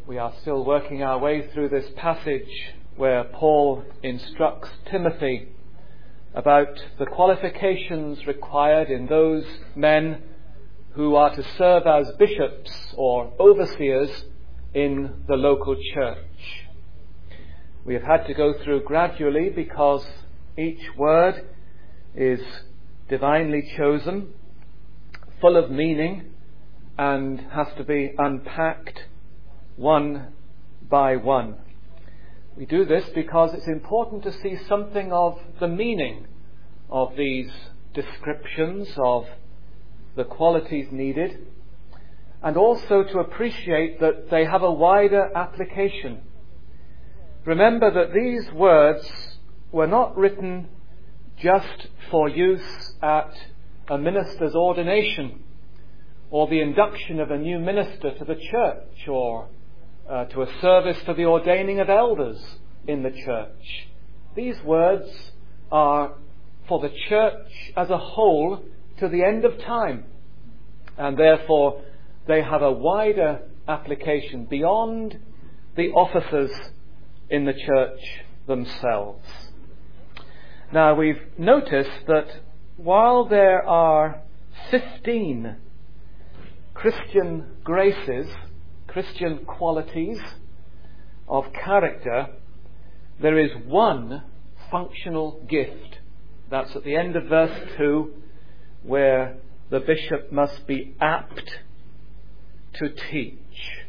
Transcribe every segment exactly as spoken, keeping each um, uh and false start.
We are still working our way through this passage where Paul instructs Timothy about the qualifications required in those men who are to serve as bishops or overseers in the local church. We have had to go through gradually because each word is divinely chosen, full of meaning, and has to be unpacked one by one. We do this because it's important to see something of the meaning of these descriptions of the qualities needed, and also to appreciate that they have a wider application. Remember that these words were not written just for use at a minister's ordination or the induction of a new minister to the church, or uh, to a service for the ordaining of elders in the church. These words are for the church as a whole to the end of time, and therefore they have a wider application beyond the officers in the church themselves. Now, we've noticed that while there are fifteen Christian graces, Christian qualities of character, there is one functional gift. That's at the end of verse two, where the bishop must be apt to teach.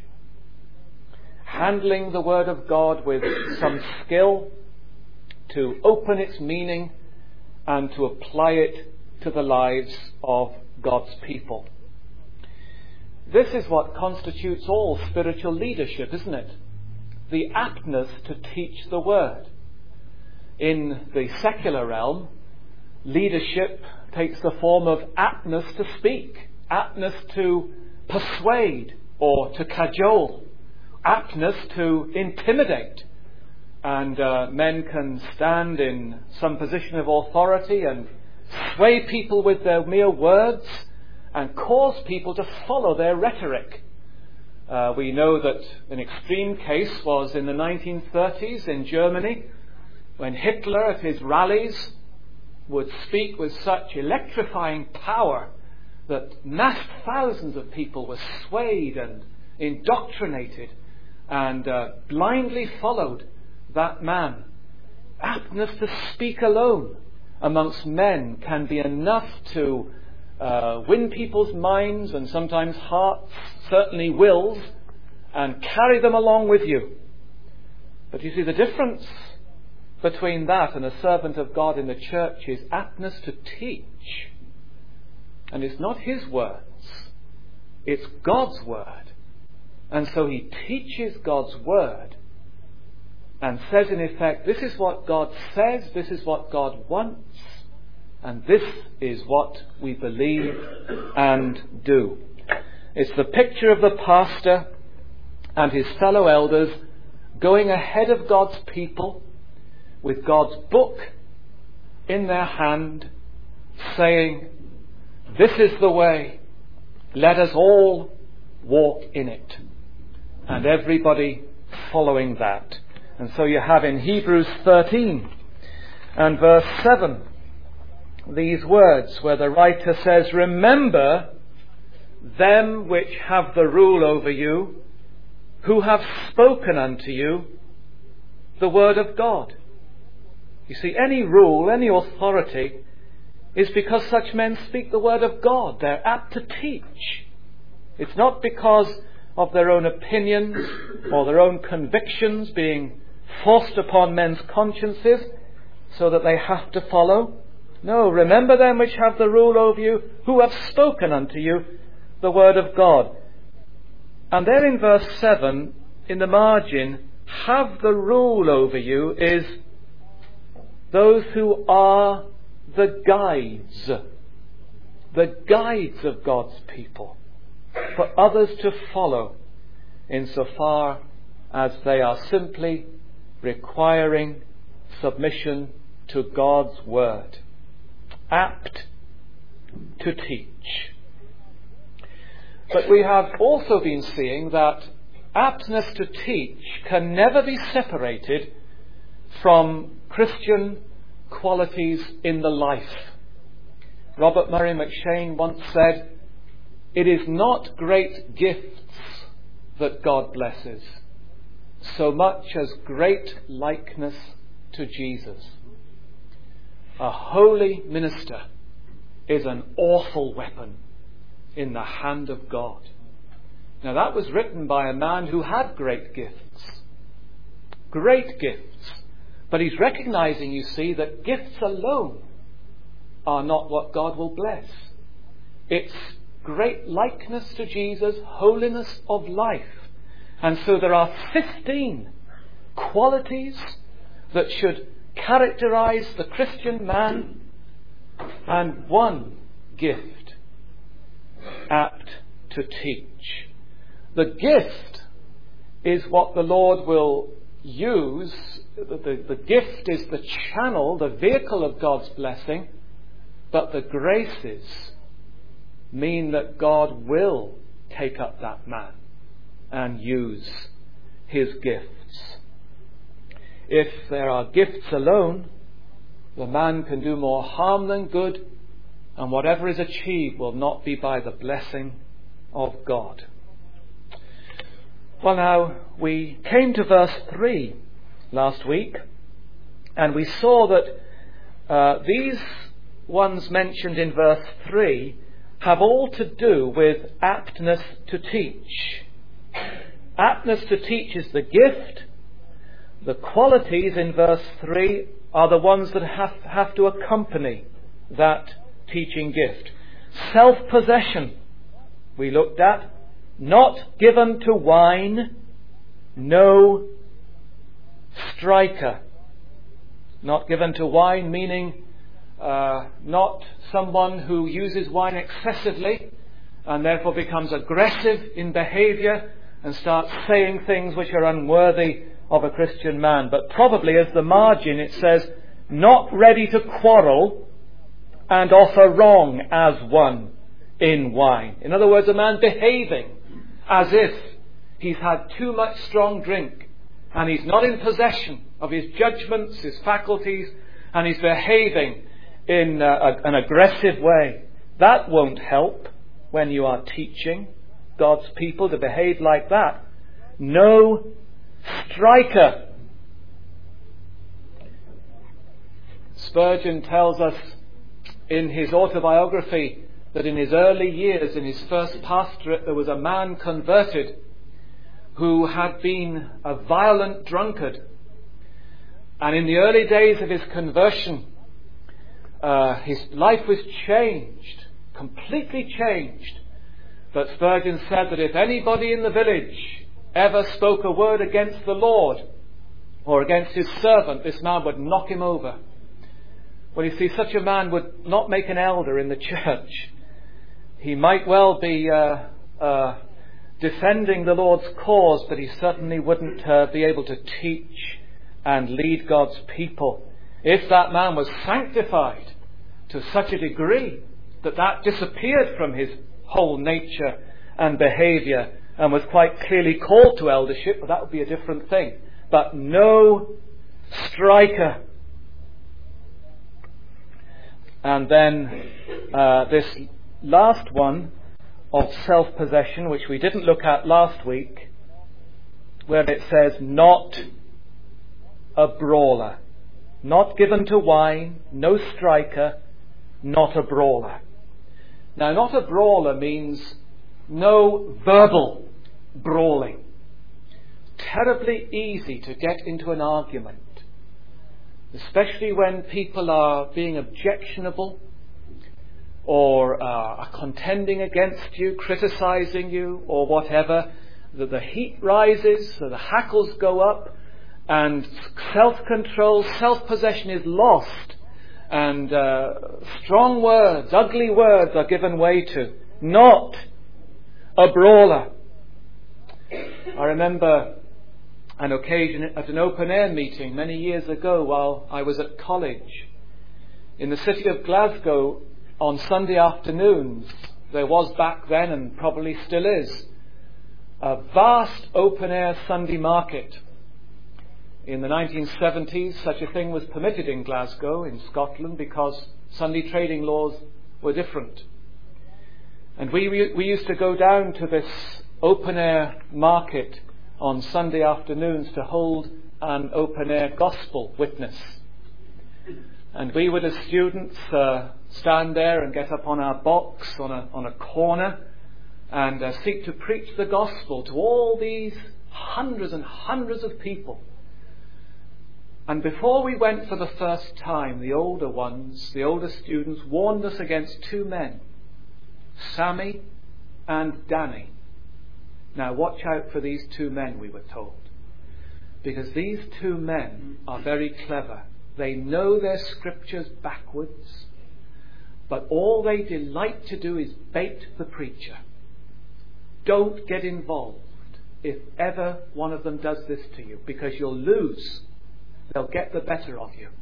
Handling the Word of God with some skill, to open its meaning and to apply it to the lives of God's people. This is what constitutes all spiritual leadership, isn't it? The aptness to teach the Word. In the secular realm, leadership takes the form of aptness to speak, aptness to persuade or to cajole, aptness to intimidate. And uh, men can stand in some position of authority and sway people with their mere words and cause people to follow their rhetoric. Uh, we know that an extreme case was in the nineteen thirties in Germany, when Hitler at his rallies would speak with such electrifying power that mass thousands of people were swayed and indoctrinated and uh, blindly followed that man. Aptness to speak alone amongst men can be enough to uh, win people's minds and sometimes hearts, certainly wills, and carry them along with you. But you see, the difference between that and a servant of God in the church is aptness to teach. And it's not his words, it's God's word. And so he teaches God's word and says in effect, this is what God says, this is what God wants, and this is what we believe and do. It's the picture of the pastor and his fellow elders going ahead of God's people with God's book in their hand, saying, this is the way, let us all walk in it. And everybody following that. And so you have in Hebrews thirteen and verse seven these words where the writer says, remember them which have the rule over you, who have spoken unto you the word of God. You see, any rule, any authority is because such men speak the word of God. They're apt to teach. It's not because of their own opinions or their own convictions being forced upon men's consciences so that they have to follow. No, remember them which have the rule over you, who have spoken unto you the word of God. And there in verse seven, in the margin, have the rule over you is those who are the guides, the guides of God's people, for others to follow insofar as they are simply requiring submission to God's word, apt to teach. But we have also been seeing that aptness to teach can never be separated from Christian qualities in the life. Robert Murray McCheyne once said, "It is not great gifts that God blesses, so much as great likeness to Jesus." A holy minister is an awful weapon in the hand of God. Now that was written by a man who had great gifts. Great gifts. But he's recognizing, you see, that gifts alone are not what God will bless. It's great likeness to Jesus, holiness of life. And so there are fifteen qualities that should characterize the Christian man, and one gift, apt to teach. The gift is what the Lord will use. The, the, the gift is the channel, the vehicle of God's blessing, but the graces mean that God will take up that man and use his gifts. If there are gifts alone, the man can do more harm than good, and whatever is achieved will not be by the blessing of God. Well, now, we came to verse three last week, and we saw that uh, these ones mentioned in verse three have all to do with aptness to teach. Aptness to teach is the gift. The qualities in verse three are the ones that have, have to accompany that teaching gift. Self-possession, we looked at. Not given to wine, no striker. Not given to wine meaning uh, not someone who uses wine excessively and therefore becomes aggressive in behaviour and starts saying things which are unworthy of a Christian man. But probably as the margin it says, not ready to quarrel and offer wrong as one in wine. In other words, a man behaving as if he's had too much strong drink and he's not in possession of his judgments, his faculties, and he's behaving in uh, an aggressive way. That won't help when you are teaching God's people to behave like that. No striker. Spurgeon tells us in his autobiography that in his early years, in his first pastorate, there was a man converted who had been a violent drunkard. And in the early days of his conversion, uh, his life was changed, completely changed. But Spurgeon said that if anybody in the village ever spoke a word against the Lord or against his servant, this man would knock him over. Well, you see, such a man would not make an elder in the church. He might well be uh, uh, defending the Lord's cause, but he certainly wouldn't uh, be able to teach and lead God's people. If that man was sanctified to such a degree that that disappeared from his whole nature and behaviour and was quite clearly called to eldership, well, that would be a different thing. But no striker. And then uh, this last one of self-possession, which we didn't look at last week, where it says, not a brawler. Not given to wine, no striker, not a brawler. Now, not a brawler means no verbal brawling. Terribly easy to get into an argument, especially when people are being objectionable or uh, are contending against you, criticizing you, or whatever. The, the heat rises, so the hackles go up, and self-control, self-possession is lost, and uh, strong words, ugly words are given way to. Not a brawler. I remember an occasion at an open-air meeting many years ago while I was at college. In the city of Glasgow, on Sunday afternoons, there was back then, and probably still is, a vast open-air Sunday market. In the nineteen seventies, such a thing was permitted in Glasgow, in Scotland, because Sunday trading laws were different. And we, we, we used to go down to this open-air market on Sunday afternoons to hold an open-air gospel witness. And we would, as students, uh, stand there and get up on our box on a, on a corner and uh, seek to preach the gospel to all these hundreds and hundreds of people. And before we went for the first time, the older ones, the older students, warned us against two men, Sammy and Danny. Now watch out for these two men, we were told, because these two men are very clever. They know their scriptures backwards, but all they delight to do is bait the preacher. Don't get involved if ever one of them does this to you, because you'll lose. They'll get the better of you.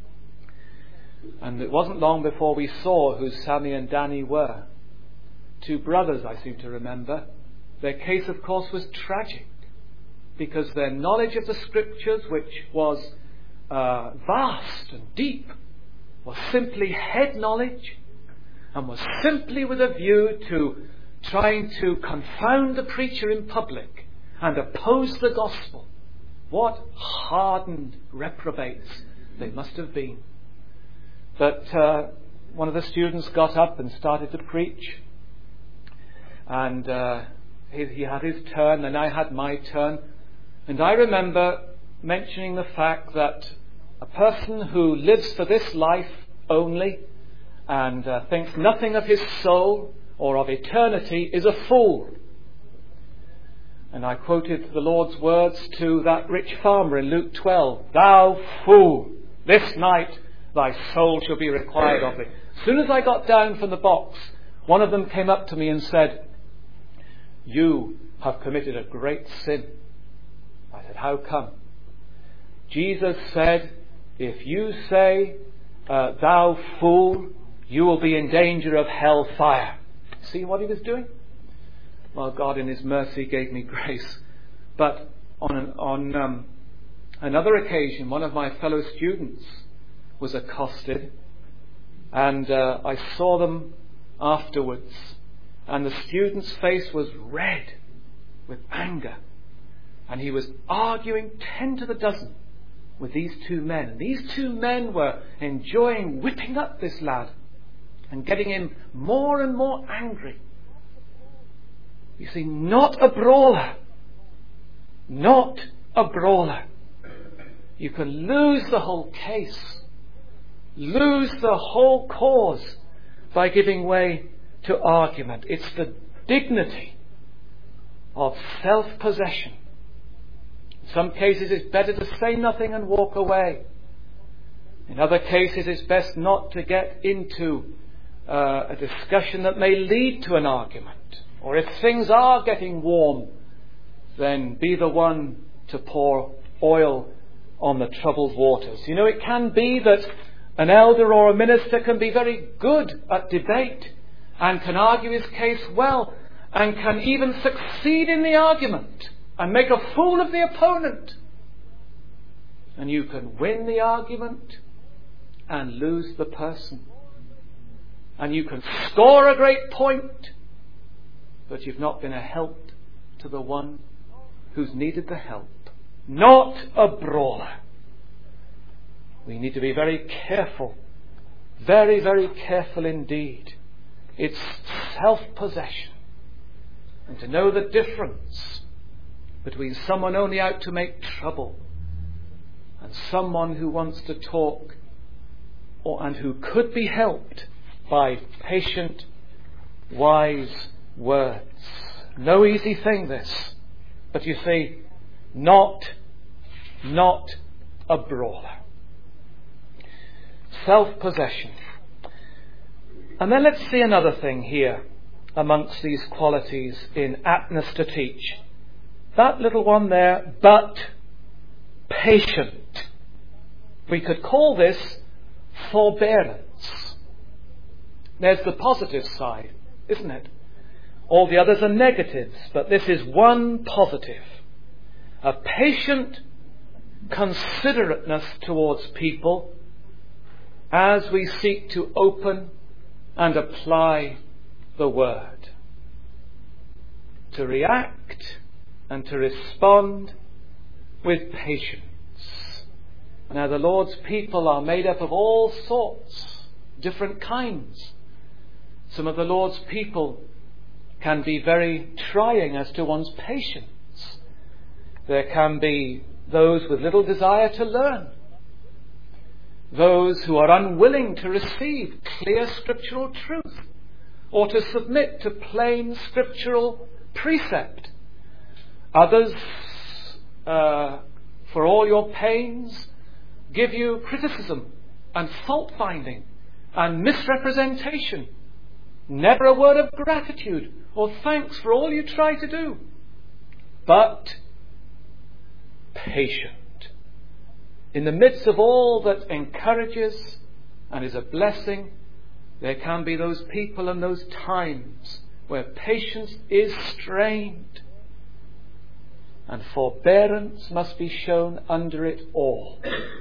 And it wasn't long before we saw who Sammy and Danny were. Two brothers, I seem to remember. Their case, of course, was tragic, because their knowledge of the scriptures, which was uh, vast and deep, was simply head knowledge, and was simply with a view to trying to confound the preacher in public and oppose the gospel. What hardened reprobates they must have been. But uh, one of the students got up and started to preach, and uh, he, he had his turn and I had my turn. And I remember mentioning the fact that a person who lives for this life only and uh, thinks nothing of his soul or of eternity is a fool. And I quoted the Lord's words to that rich farmer in Luke twelve, "Thou fool, this night thy soul shall be required of thee." As soon as I got down from the box, one of them came up to me and said, "You have committed a great sin." I said, "How come?" "Jesus said, if you say, uh, thou fool, you will be in danger of hell fire." See what he was doing? Well, God in his mercy gave me grace. But on, an, on um, another occasion, one of my fellow students was accosted, and uh, I saw them afterwards, and the student's face was red with anger, and he was arguing ten to the dozen with these two men. And these two men were enjoying whipping up this lad and getting him more and more angry. You see, not a brawler. Not a brawler. You can lose the whole case, lose the whole cause by giving way to argument. It's the dignity of self-possession. In some cases it's better to say nothing and walk away. In other cases it's best not to get into uh, a discussion that may lead to an argument. Or if things are getting warm, then be the one to pour oil on the troubled waters. You know, it can be that an elder or a minister can be very good at debate and can argue his case well and can even succeed in the argument and make a fool of the opponent. And you can win the argument and lose the person. And you can score a great point, but you've not been a help to the one who's needed the help. Not a brawler. We need to be very careful. Very, very careful indeed. It's self-possession. And to know the difference between someone only out to make trouble and someone who wants to talk or and who could be helped by patient, wise words. No easy thing, this. But you see, not, not a brawler. Self-possession. And then let's see another thing here amongst these qualities in aptness to teach. That little one there, but patient. We could call this forbearance. There's the positive side, isn't it? All the others are negatives, but this is one positive. A patient considerateness towards people as we seek to open and apply the Word. To react and to respond with patience. Now, the Lord's people are made up of all sorts, different kinds. Some of the Lord's people can be very trying as to one's patience. There can be those with little desire to learn. Those who are unwilling to receive clear scriptural truth or to submit to plain scriptural precept. Others, uh, for all your pains, give you criticism and fault-finding and misrepresentation. Never a word of gratitude or thanks for all you try to do. But patient. In the midst of all that encourages and is a blessing, there can be those people and those times where patience is strained. And forbearance must be shown under it all.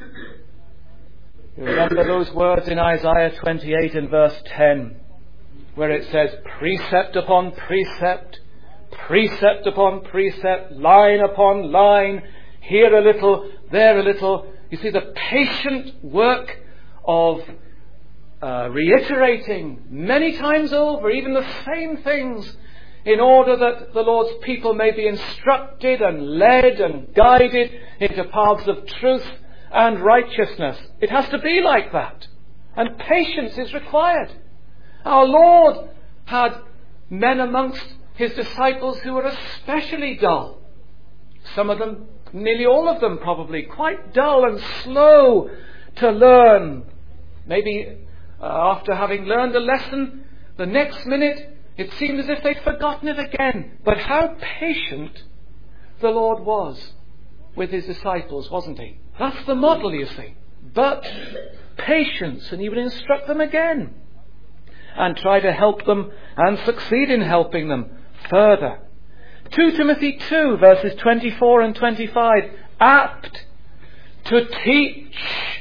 You remember those words in Isaiah twenty-eight and verse ten, where it says, precept upon precept, precept upon precept, line upon line, here a little, there a little. You see the patient work of uh, reiterating many times over, even the same things, in order that the Lord's people may be instructed and led and guided into paths of truth and righteousness. It has to be like that. And patience is required. Our Lord had men amongst his disciples who were especially dull. Some of them, nearly all of them probably, quite dull and slow to learn. Maybe uh, after having learned a lesson, the next minute it seemed as if they'd forgotten it again. But how patient the Lord was with his disciples, wasn't he? That's the model, you see. But patience, and he would instruct them again and try to help them and succeed in helping them further. Second Timothy two, verses twenty-four and twenty-five, apt to teach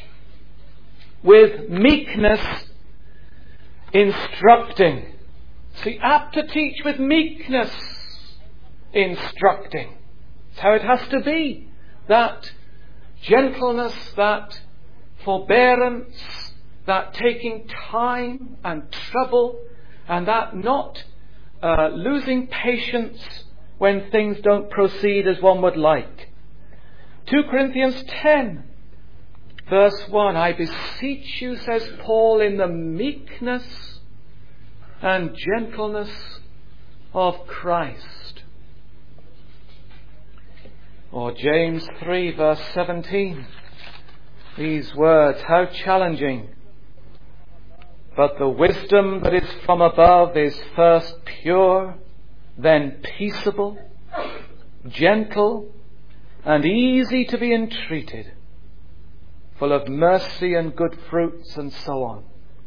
with meekness, instructing. See, apt to teach with meekness, instructing. That's how it has to be. That gentleness, that forbearance, that taking time and trouble, and that not uh, losing patience when things don't proceed as one would like. Second Corinthians ten, verse one, I beseech you, says Paul, in the meekness and gentleness of Christ. Or James three, verse seventeen, these words, how challenging. But the wisdom that is from above is first pure, then peaceable, gentle, and easy to be entreated, full of mercy and good fruits, and so on.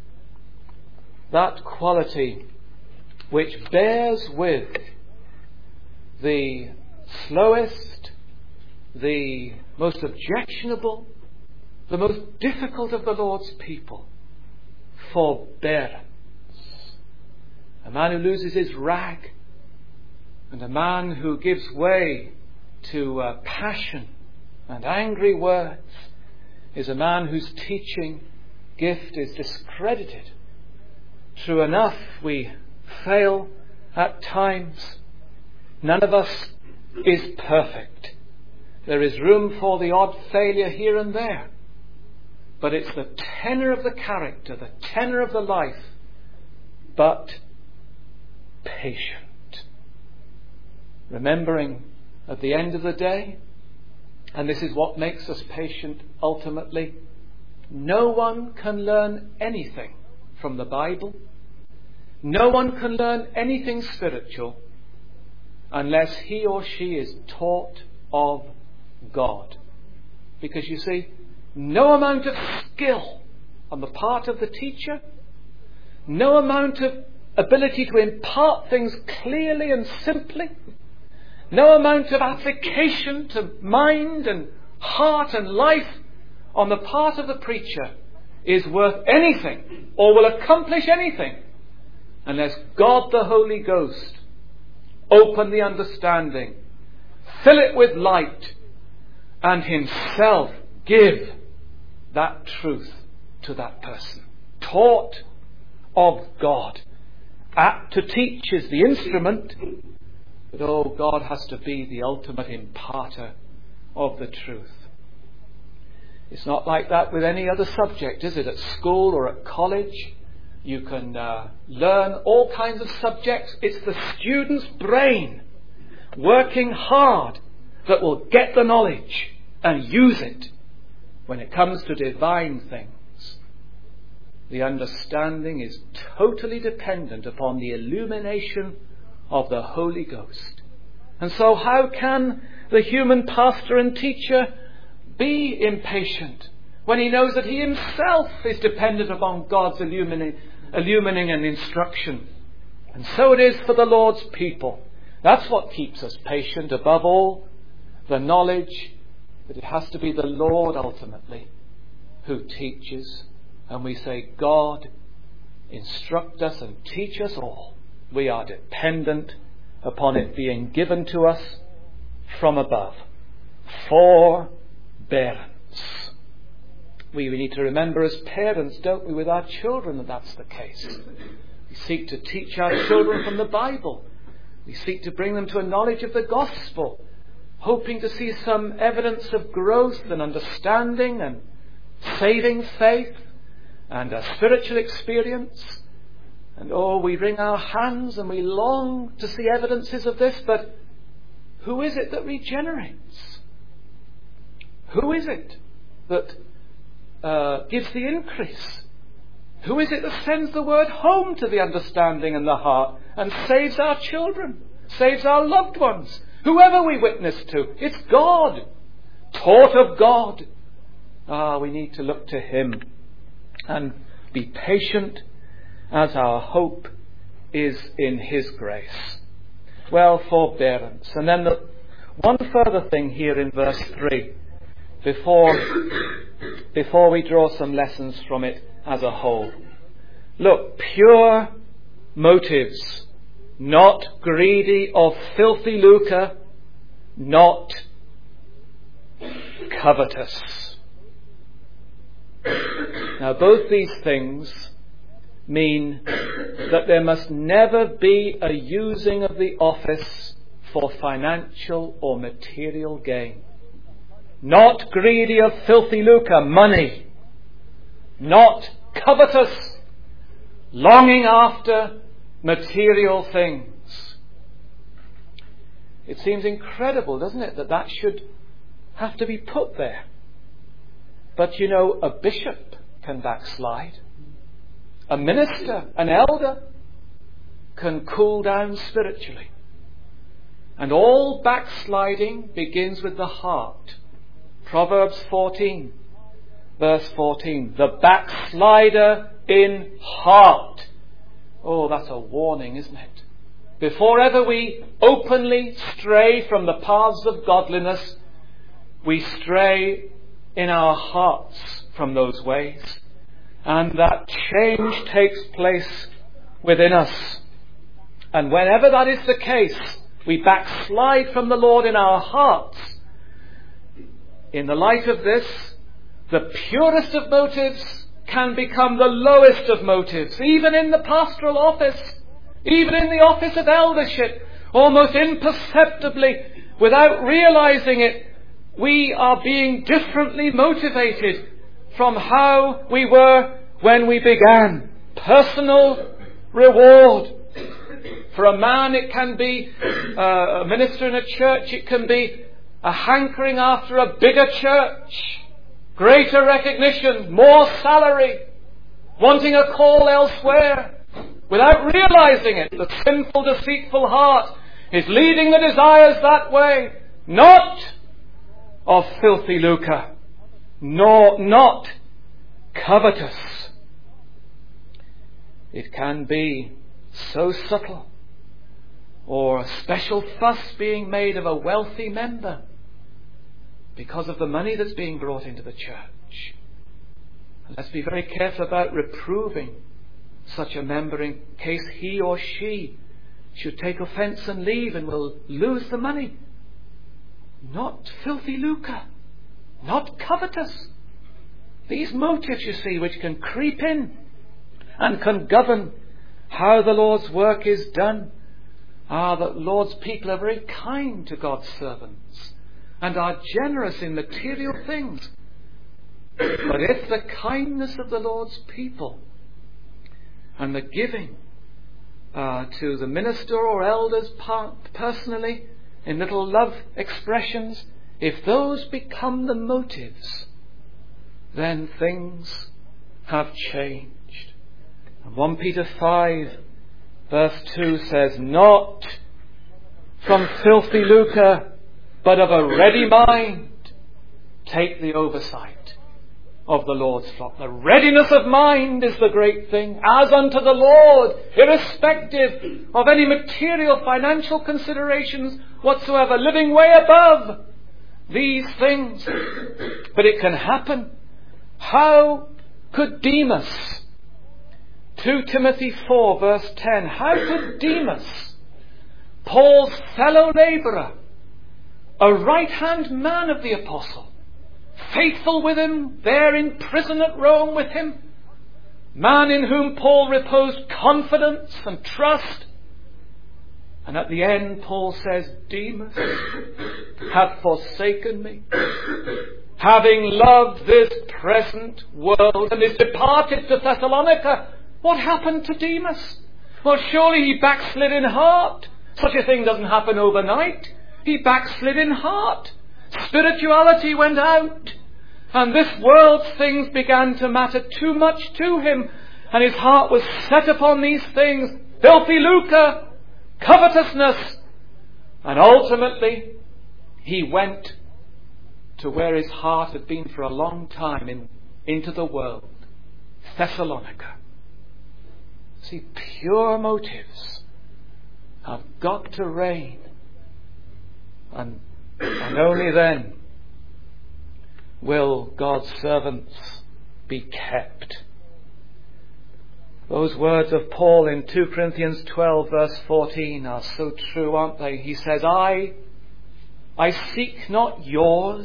That quality which bears with the slowest, the most objectionable, the most difficult of the Lord's people. Forbearance. A man who loses his rag, and a man who gives way to uh, passion and angry words, is a man whose teaching gift is discredited. True enough, we fail at times. None of us is perfect. There is room for the odd failure here and there. But it's the tenor of the character, the tenor of the life, but patient. Remembering at the end of the day, and this is what makes us patient ultimately, no one can learn anything from the Bible. No one can learn anything spiritual unless he or she is taught of God. Because you see, no amount of skill on the part of the teacher, no amount of ability to impart things clearly and simply, no amount of application to mind and heart and life on the part of the preacher is worth anything or will accomplish anything unless God the Holy Ghost open the understanding, fill it with light, and himself give that truth to that person. Taught of God. Apt to teach is the instrument, but oh, God has to be the ultimate imparter of the truth. It's not like that with any other subject, is it? At school or at college, you can uh, learn all kinds of subjects. It's the student's brain working hard that will get the knowledge and use it. When it comes to divine things, the understanding is totally dependent upon the illumination of the Holy Ghost. And so how can the human pastor and teacher be impatient when he knows that he himself is dependent upon God's illumining, illumining and instruction? And so it is for the Lord's people. That's what keeps us patient, above all, the knowledge that it has to be the Lord ultimately who teaches. And we say, God, instruct us and teach us all. We are dependent upon it being given to us from above. Forbearance. We, we need to remember as parents, don't we, with our children, that that's the case. We seek to teach our children from the Bible. We seek to bring them to a knowledge of the gospel, hoping to see some evidence of growth and understanding and saving faith and a spiritual experience. And oh, we wring our hands and we long to see evidences of this, but who is it that regenerates? Who is it that uh, gives the increase? Who is it that sends the word home to the understanding and the heart and saves our children, saves our loved ones? Whoever we witness to, it's God, taught of God. Ah, we need to look to Him and be patient as our hope is in His grace. Well, forbearance. And then the, one further thing here in verse three, before, before we draw some lessons from it as a whole. Look, pure motives, not greedy of filthy lucre, not covetous. Now, both these things mean that there must never be a using of the office for financial or material gain. Not greedy of filthy lucre, money. Not covetous, longing after material things. It seems incredible, doesn't it, that that should have to be put there. But you know, a bishop can backslide. A minister, an elder, can cool down spiritually. And all backsliding begins with the heart. Proverbs fourteen, verse fourteen. The backslider in heart. Oh, that's a warning, isn't it? Before ever we openly stray from the paths of godliness, we stray in our hearts from those ways. And that change takes place within us. And whenever that is the case, we backslide from the Lord in our hearts. In the light of this, the purest of motives can become the lowest of motives, even in the pastoral office, even in the office of eldership, almost imperceptibly, without realizing it, we are being differently motivated from how we were when we began. Personal reward. For a man, it can be uh, a minister in a church, it can be a hankering after a bigger church, greater recognition, more salary, wanting a call elsewhere, without realizing it. The sinful, deceitful heart is leading the desires that way, not of filthy lucre, nor not covetous. It can be so subtle, or a special fuss being made of a wealthy member because of the money that's being brought into the church. And let's be very careful about reproving such a member in case he or she should take offence and leave and will lose the money. Not filthy lucre, not covetous. These motives, you see, which can creep in and can govern how the Lord's work is done, are that Lord's people are very kind to God's servants and are generous in material things. But if the kindness of the Lord's people and the giving uh, to the minister or elders part, personally, in little love expressions, if those become the motives, then things have changed. And First Peter five verse two says, not from filthy lucre, but of a ready mind, take the oversight of the Lord's flock. The readiness of mind is the great thing, as unto the Lord, irrespective of any material financial considerations whatsoever, living way above these things. But it can happen. How could Demas, Second Timothy four verse ten, how could Demas, Paul's fellow labourer, a right-hand man of the apostle, faithful with him, there in prison at Rome with him, man in whom Paul reposed confidence and trust, and at the end Paul says, Demas hath forsaken me, having loved this present world, and is departed to Thessalonica. What happened to Demas? Well, surely he backslid in heart. Such a thing doesn't happen overnight. He backslid in heart. Spirituality went out, and this world's things began to matter too much to him, and his heart was set upon these things, filthy lucre, covetousness, and ultimately he went to where his heart had been for a long time, in, into the world, Thessalonica. See, pure motives have got to reign, and, and only then will God's servants be kept. Those words of Paul in Second Corinthians twelve verse fourteen are so true, aren't they? He says, I, I seek not yours,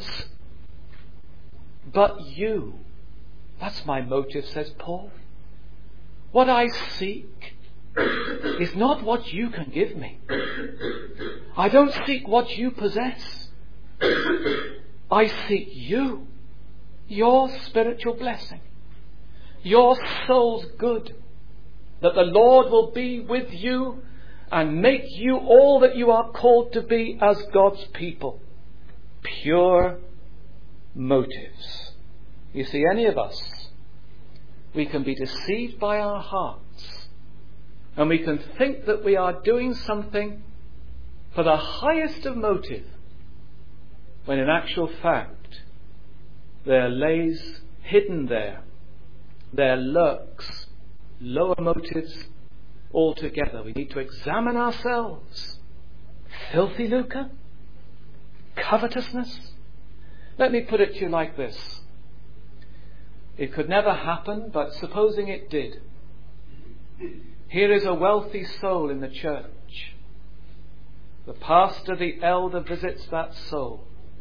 but you. That's my motive, says Paul. What I seek is not what you can give me. I don't seek what you possess. I seek you, your spiritual blessing, your soul's good, that the Lord will be with you and make you all that you are called to be as God's people. Pure motives. You see, any of us, we can be deceived by our hearts, and we can think that we are doing something for the highest of motive, when in actual fact there lays hidden there, there lurks lower motives altogether. We need to examine ourselves. Filthy lucre? Covetousness? Let me put it to you like this. It could never happen, but supposing it did. Here is a wealthy soul in the church. The pastor, the elder, visits that soul.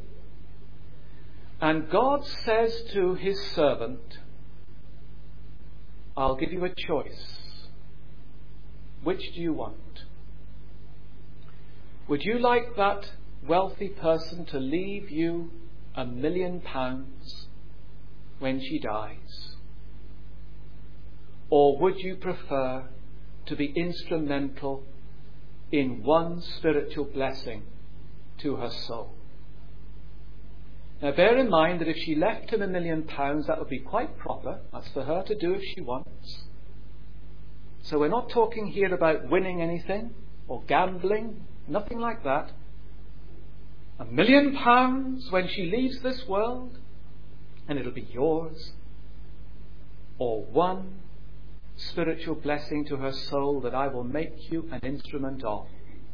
And God says to his servant, I'll give you a choice. Which do you want? Would you like that wealthy person to leave you a million pounds when she dies? Or would you prefer to be instrumental in one spiritual blessing to her soul? Now bear in mind that if she left him a million pounds, that would be quite proper. That's for her to do if she wants. So we're not talking here about winning anything or gambling, nothing like that. A million pounds when she leaves this world, and it'll be yours. Or one spiritual blessing to her soul that I will make you an instrument of.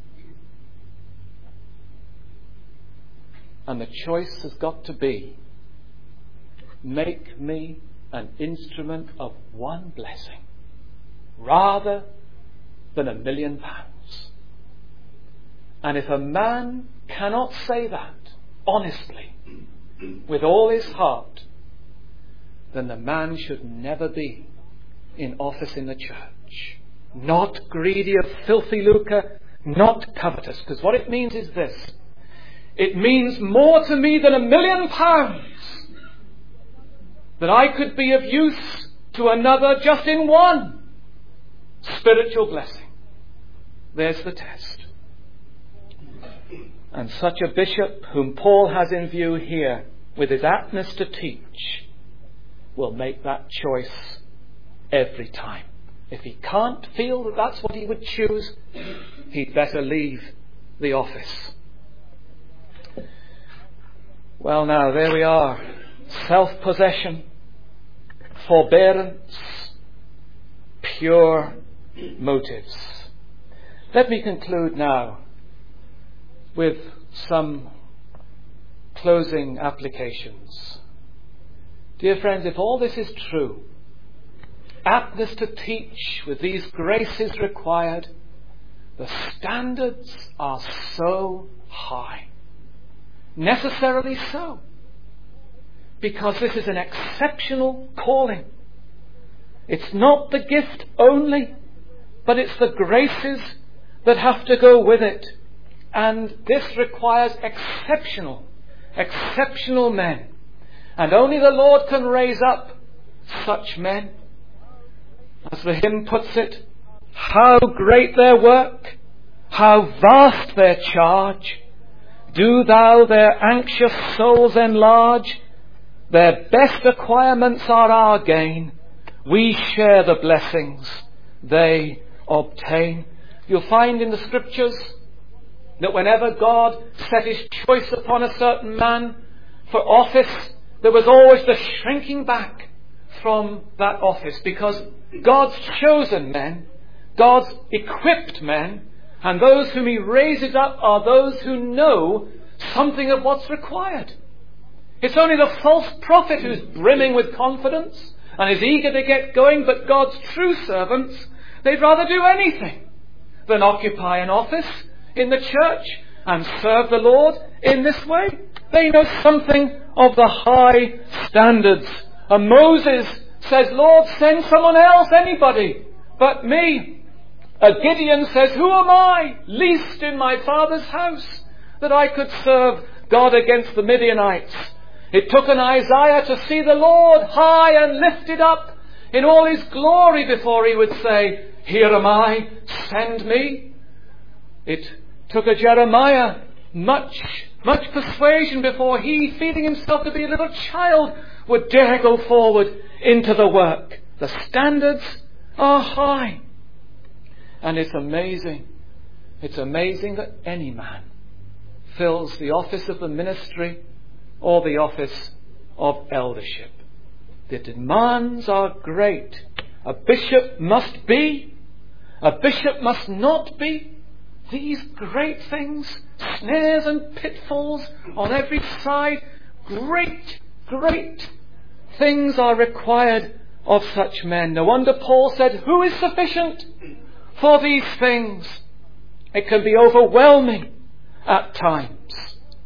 And the choice has got to be, make me an instrument of one blessing rather than a million pounds. And if a man cannot say that honestly with all his heart, then the man should never be in office in the church. Not greedy of filthy lucre, not covetous. Because what it means is this: it means more to me than a million pounds that I could be of use to another just in one spiritual blessing. There's the test. And such a bishop whom Paul has in view here with his aptness to teach will make that choice every time. If he can't feel that that's what he would choose, he'd better leave the office. Well, now, there we are. Self-possession, forbearance, pure motives. Let me conclude now with some closing applications. Dear friends, if all this is true, aptness to teach with these graces required, the standards are so high. Necessarily so. Because this is an exceptional calling. It's not the gift only, but it's the graces that have to go with it. And this requires exceptional, exceptional men. And only the Lord can raise up such men. As the hymn puts it, how great their work, how vast their charge. Do thou their anxious souls enlarge. Their best acquirements are our gain. We share the blessings they obtain. You'll find in the Scriptures that whenever God set his choice upon a certain man for office, there was always the shrinking back from that office, because God's chosen men, God's equipped men, and those whom he raises up are those who know something of what's required. It's only the false prophet who's brimming with confidence and is eager to get going, but God's true servants, they'd rather do anything than occupy an office in the church and serve the Lord in this way. They know something of the high standards. And Moses says, Lord, send someone else, anybody but me. A Gideon says, who am I, least in my father's house, that I could serve God against the Midianites? It took an Isaiah to see the Lord high and lifted up in all his glory before he would say, here am I, send me. It took a Jeremiah much, much persuasion before he, feeling himself to be a little child, would dare go forward into the work. The standards are high. And it's amazing, it's amazing that any man fills the office of the ministry or the office of eldership. The demands are great. A bishop must be, a bishop must not be. These great things, snares and pitfalls on every side, great, great things are required of such men. No wonder Paul said, who is sufficient for these things? It can be overwhelming at times.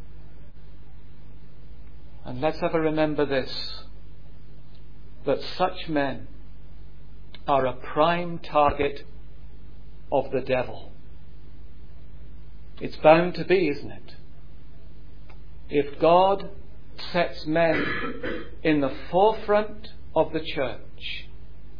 And let's ever remember this, that such men are a prime target of the devil. It's bound to be, isn't it? If God sets men in the forefront of the church,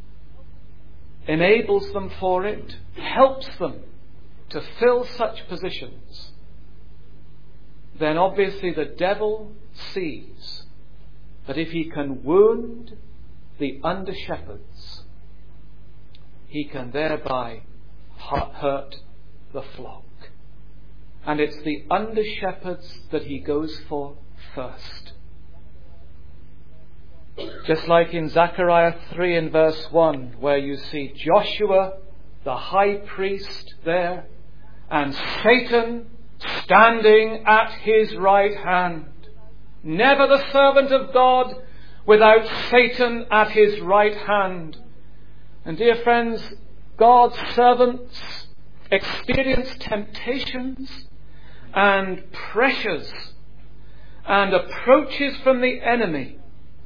enables them for it, helps them to fill such positions, then obviously the devil sees that if he can wound the under-shepherds, he can thereby hurt the flock. And it's the under-shepherds that he goes for first. Just like in Zechariah three and verse one, where you see Joshua, the high priest, there, and Satan standing at his right hand. Never the servant of God without Satan at his right hand. And dear friends, God's servants experience temptations and pressures and approaches from the enemy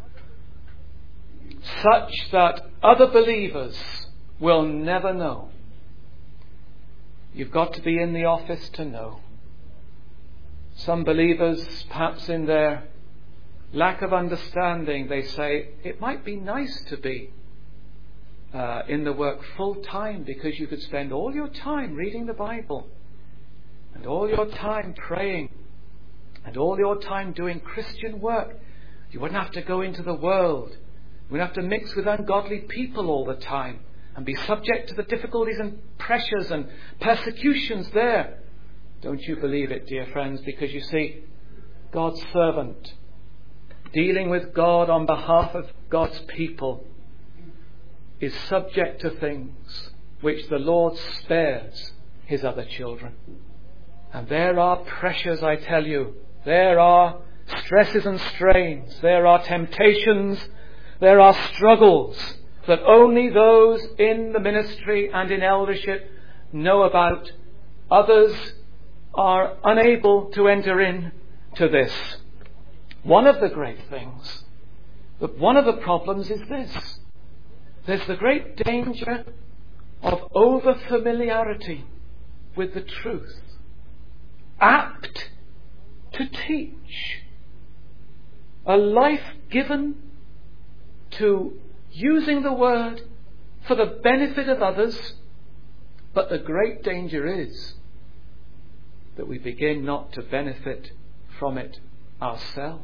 such that other believers will never know. You've got to be in the office to know. Some believers, perhaps in their lack of understanding, they say, it might be nice to be uh, in the work full time, because you could spend all your time reading the Bible and all your time praying and all your time doing Christian work. You wouldn't have to go into the world. You wouldn't have to mix with ungodly people all the time and be subject to the difficulties and pressures and persecutions there. Don't you believe it, dear friends? Because you see, God's servant, dealing with God on behalf of God's people, is subject to things which the Lord spares his other children. And there are pressures, I tell you. There are stresses and strains. There are temptations. There are struggles that only those in the ministry and in eldership know about. Others are unable to enter in to this. One of the great things, but one of the problems is this. There's the great danger of over-familiarity with the truth, apt to teach, a life given to using the word for the benefit of others, but the great danger is that we begin not to benefit from it ourselves.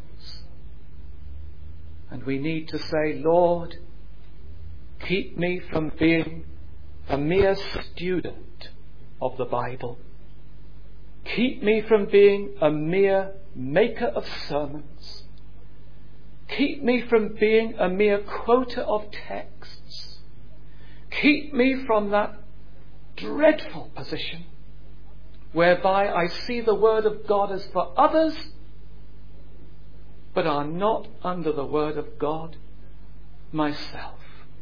And we need to say, Lord, keep me from being a mere student of the Bible. Keep me from being a mere maker of sermons. Keep me from being a mere quoter of texts. Keep me from that dreadful position whereby I see the Word of God as for others, but are not under the Word of God myself.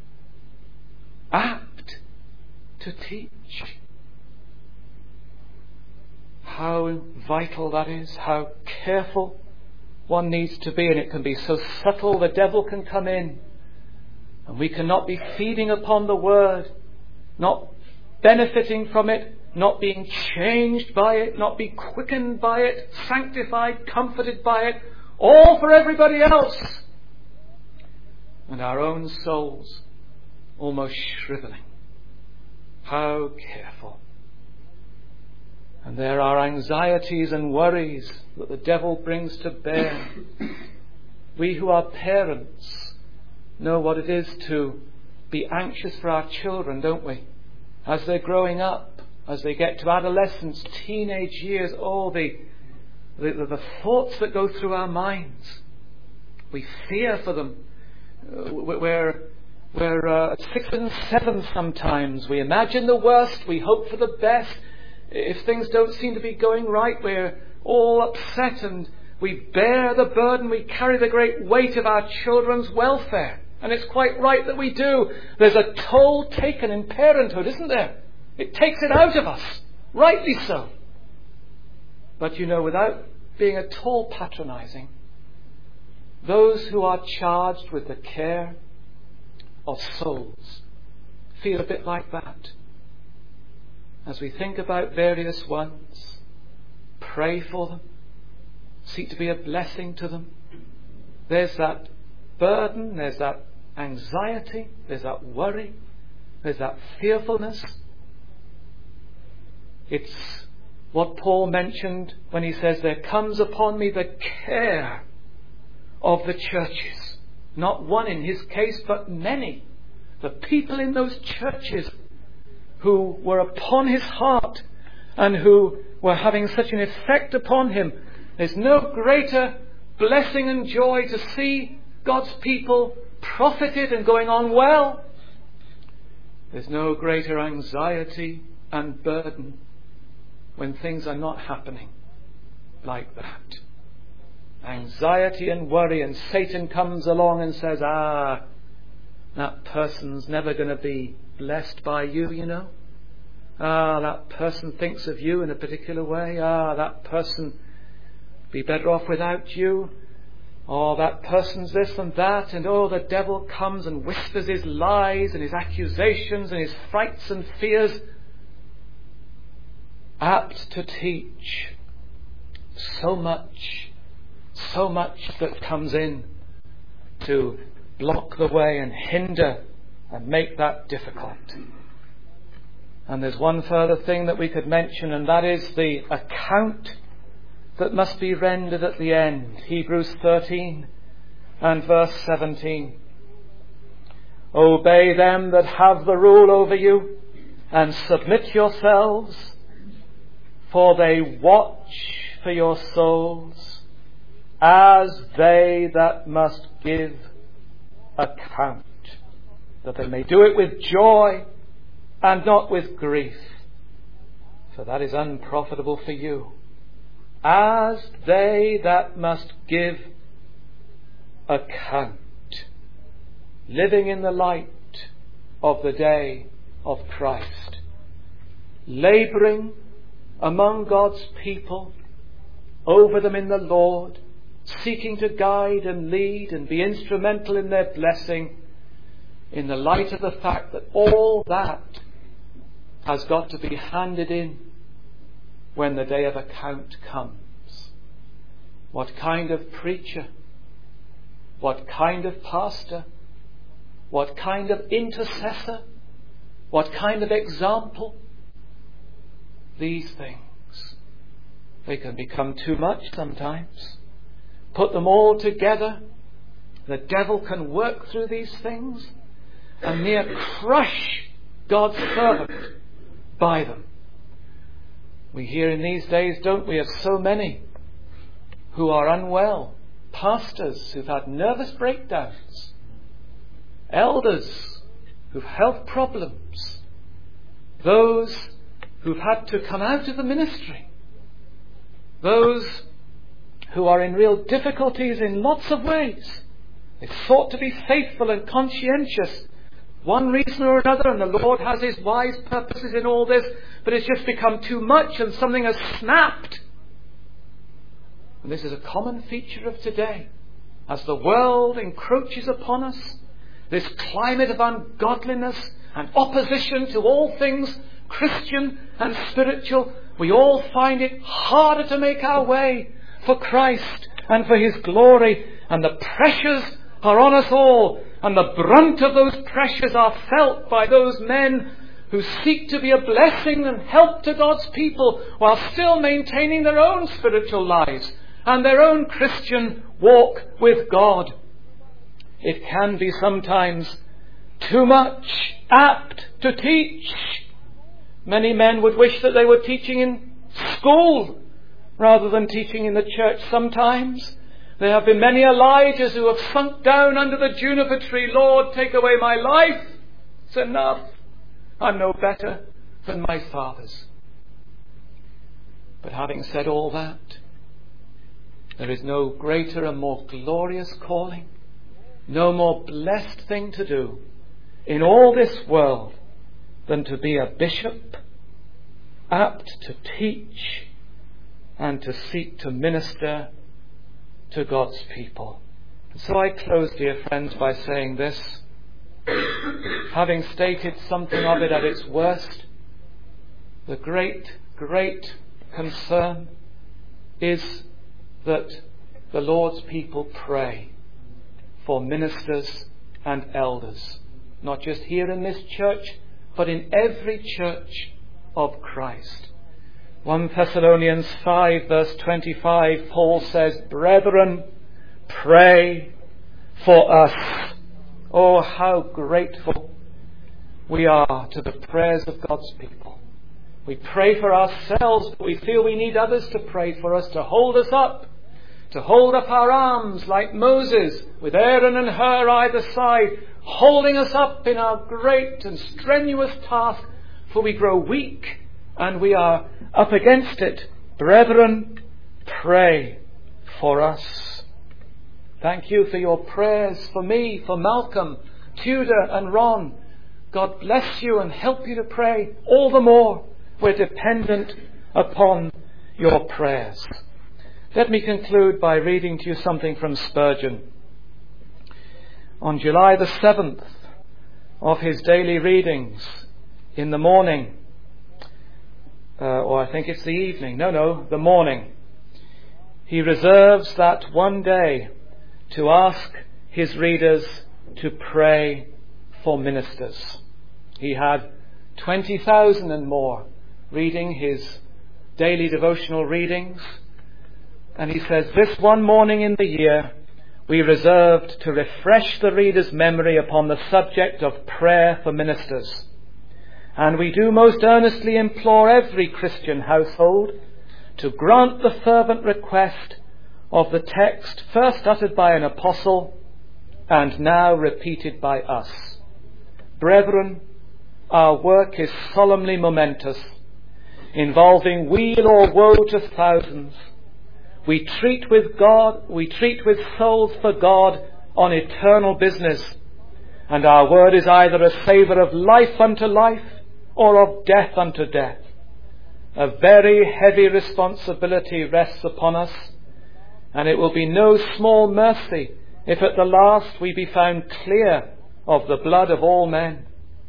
Apt to teach. How vital that is, how careful one needs to be, and it can be so subtle. The devil can come in and we cannot be feeding upon the Word, not benefiting from it, not being changed by it, not be quickened by it, sanctified, comforted by it, all for everybody else, and our own souls almost shriveling. How careful. And there are anxieties and worries that the devil brings to bear. We who are parents know what it is to be anxious for our children, don't we? As they're growing up, as they get to adolescence, teenage years, all the, the, the thoughts that go through our minds. We fear for them. Uh, we're we're uh, at six and seven sometimes. We imagine the worst. We hope for the best. If things don't seem to be going right, we're all upset and we bear the burden. We carry the great weight of our children's welfare. And it's quite right that we do. There's a toll taken in parenthood, isn't there? It takes it out of us. Rightly so. But you know, without being at all patronizing, those who are charged with the care of souls feel a bit like that. As we think about various ones, pray for them, seek to be a blessing to them. There's that burden, there's that anxiety, there's that worry, there's that fearfulness. It's what Paul mentioned when he says, there comes upon me the care of the churches. Not one in his case, but many. The people in those churches who were upon his heart and who were having such an effect upon him. There's no greater blessing and joy to see God's people profited and going on well. There's no greater anxiety and burden when things are not happening like that. Anxiety and worry, and Satan comes along and says, ah, that person's never going to be blessed by you, you know. Ah, that person thinks of you in a particular way. Ah, that person be better off without you. Oh, that person's this and that. And oh, the devil comes and whispers his lies and his accusations and his frights and fears, apt to teach so much, so much that comes in to block the way and hinder and make that difficult. And there's one further thing that we could mention, and that is the account that must be rendered at the end. Hebrews thirteen and verse seventeen. Obey them that have the rule over you, and submit yourselves, for they watch for your souls, as they that must give account, that they may do it with joy and not with grief, for that is unprofitable for you. As they that must give account, living in the light of the day of Christ, labouring among God's people, over them in the Lord, seeking to guide and lead and be instrumental in their blessing, in the light of the fact that all that has got to be handed in when the day of account comes. What kind of preacher, what kind of pastor, what kind of intercessor, what kind of example? These things, they can become too much sometimes. Put them all together, the devil can work through these things and near crush God's servant by them. We hear in these days, don't we, of so many who are unwell, pastors who've had nervous breakdowns, elders who've health problems, those who've had to come out of the ministry, those who are in real difficulties in lots of ways. They've sought to be faithful and conscientious, one reason or another, and the Lord has His wise purposes in all this, but it's just become too much and something has snapped. And this is a common feature of today. As the world encroaches upon us, this climate of ungodliness and opposition to all things Christian and spiritual, we all find it harder to make our way for Christ and for His glory, and the pressures are on us all, and the brunt of those pressures are felt by those men who seek to be a blessing and help to God's people while still maintaining their own spiritual lives and their own Christian walk with God. It can be sometimes too much apt to teach. Many men would wish that they were teaching in school rather than teaching in the church sometimes. There have been many Elijahs who have sunk down under the juniper tree. Lord, take away my life. It's enough. I'm no better than my fathers. But having said all that, there is no greater and more glorious calling, no more blessed thing to do in all this world than to be a bishop, apt to teach and to seek to minister to God's people. So I close, dear friends, by saying this. Having stated something of it at its worst, the great, great concern is that the Lord's people pray for ministers and elders, not just here in this church, but in every church of Christ. First Thessalonians five verse twenty-five, Paul says, "Brethren, pray for us." Oh, how grateful we are to the prayers of God's people. We pray for ourselves, but we feel we need others to pray for us, to hold us up, to hold up our arms like Moses, with Aaron and Hur either side, holding us up in our great and strenuous task, for we grow weak and we are up against it. Brethren, pray for us. Thank you for your prayers for me, for Malcolm, Tudor and Ron. God bless you and help you to pray all the more. We're dependent upon your prayers. Let me conclude by reading to you something from Spurgeon. On July the seventh of his daily readings in the morning, uh, or I think it's the evening, no, no, the morning, he reserves that one day to ask his readers to pray for ministers. He had twenty thousand and more reading his daily devotional readings. And he says, this one morning in the year, we reserved to refresh the reader's memory upon the subject of prayer for ministers. And we do most earnestly implore every Christian household to grant the fervent request of the text first uttered by an apostle and now repeated by us. Brethren, our work is solemnly momentous, involving weal or woe to thousands. We treat with God, we treat with souls for God on eternal business, and our word is either a savour of life unto life or of death unto death. A very heavy responsibility rests upon us, and it will be no small mercy if at the last we be found clear of the blood of all men.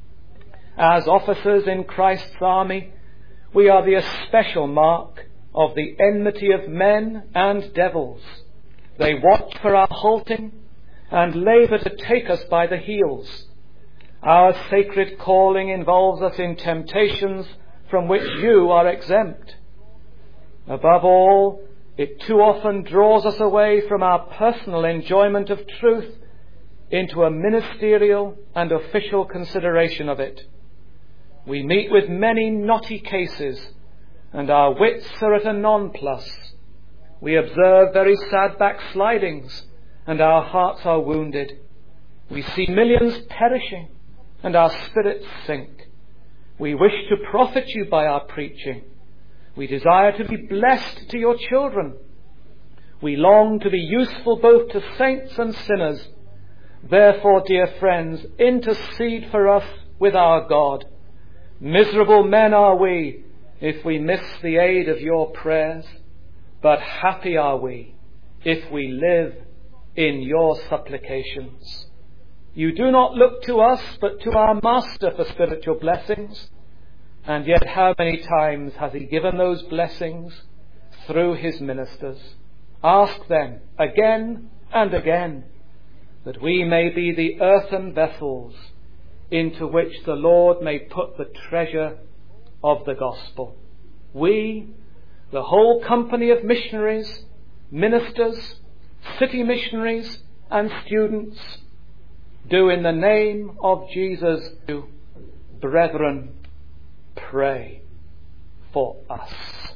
As officers in Christ's army, we are the especial mark of the enmity of men and devils. They watch for our halting and labour to take us by the heels. Our sacred calling involves us in temptations from which you are exempt. Above all, it too often draws us away from our personal enjoyment of truth into a ministerial and official consideration of it. We meet with many knotty cases, and our wits are at a nonplus. We observe very sad backslidings, and our hearts are wounded. We see millions perishing, and our spirits sink. We wish to profit you by our preaching. We desire to be blessed to your children. We long to be useful both to saints and sinners. Therefore, dear friends, intercede for us with our God. Miserable men are we if we miss the aid of your prayers, but happy are we if we live in your supplications. You do not look to us, but to our Master for spiritual blessings. And yet how many times has he given those blessings through his ministers? Ask them again and again, that we may be the earthen vessels into which the Lord may put the treasure of the gospel. We, the whole company of missionaries, ministers, city missionaries and students, do in the name of Jesus, brethren, pray for us.